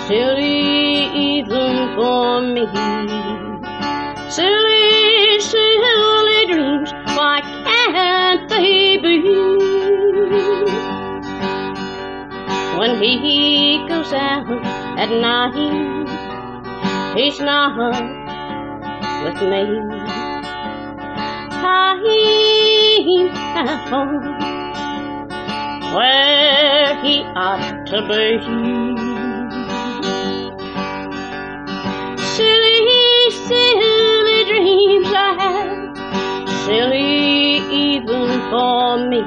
silly even for me. Silly, silly dreams, why can't they be? When he goes out at night, he's not with me. I'm at home where he ought to be. Silly, silly dreams I have, silly even for me.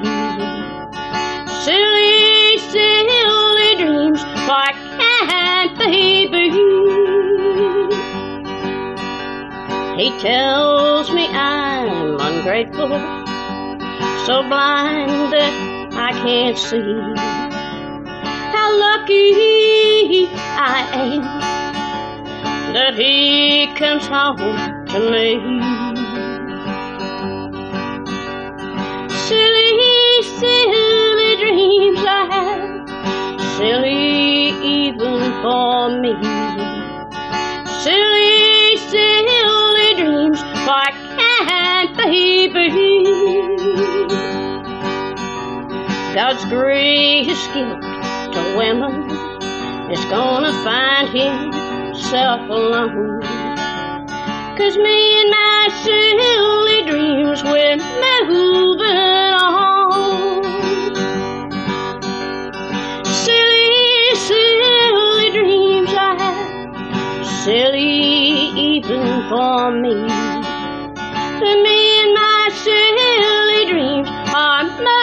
Silly, silly dreams, why can't they be? He tells me I'm ungrateful, so blind that I can't see how lucky I am that he comes home to me. Silly, silly dreams I have, silly even for me. Silly, silly dreams, why can't they be? God's greatest gift to women is gonna find himself alone. 'Cause me and my silly dreams, we're moving on. Silly, silly dreams I have, silly even for me. Me and my silly dreams are